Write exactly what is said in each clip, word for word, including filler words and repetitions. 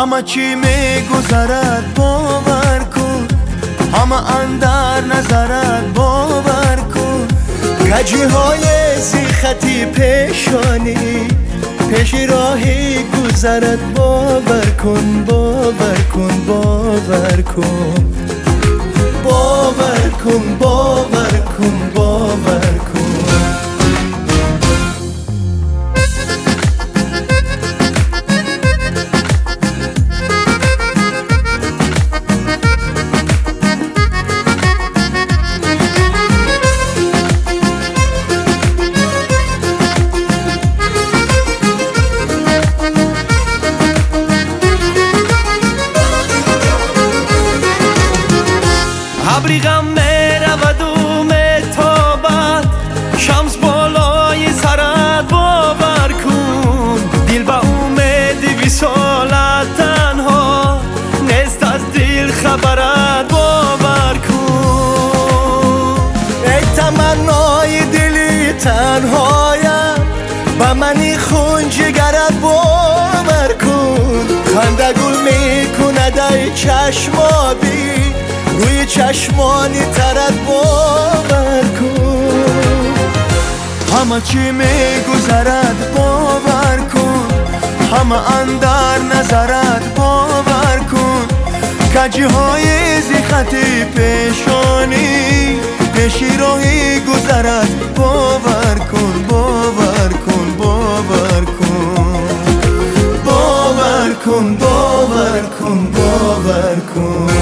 همه چی میگذرد باور کن، همه اندر نظرت باور کن. کجی های زیختی پیشانی پیش راهی گذرد باور کن، باور کن، باور کن، باور کن، باور کن، باور کن. ابریغم میرود و میتابد، شمس بالای سرت باور کن. دل با امید وصالت تنها نیست، از دل خبرت باور کن. ای تمنای دلی تنهایم، با منی خون جگرت باور کن. خنده گل میکند ای چشمابی، روی چشمانی ترت باور کن. همه چی میگذرد باور کن، همه اندر نظرت باور کن. کجی های زیختی پیشانی پیشی راهی گذرد باور کن، باور کن، باور کن، باور کن، باور کن، باور کن.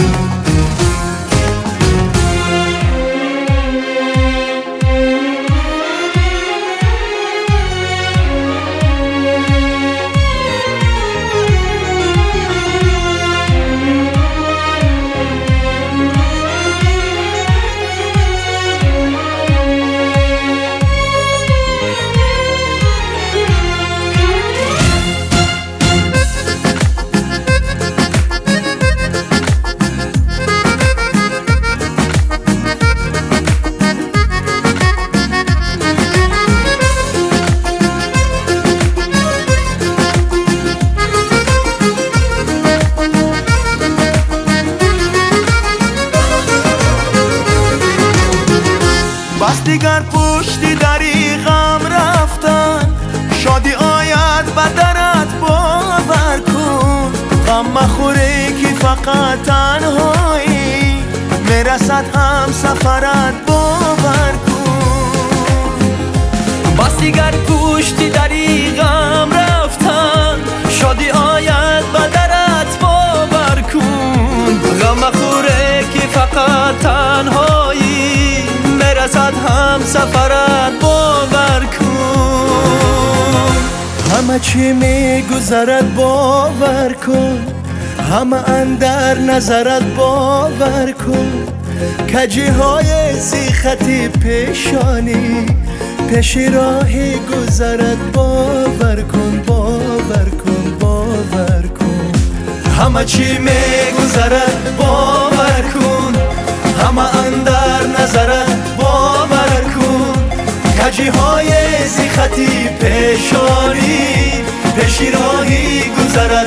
بس دیگر پشتی دری غم رفتن، شادی آید به درت باور کن. غم مخوری که فقط تنهایی، میرسد هم سفرت باور کن. بس دیگر پشتی دری غم رفتن، شادی آید به درت باور کن. غم مخوری که فقط تنهایی، میرسد هم سفرت باور کن. همه چی میگذرد باور کن، همه اندر نظرت باور کن. کجی های زیختی پیشانی پیشی راهی گذرد باور کن، باور کن، باور کن. همه چی میگذرد باور کن، همه اندر نظرت باور کن. کجی های زیختی پیشانی پیشی راهی گذرد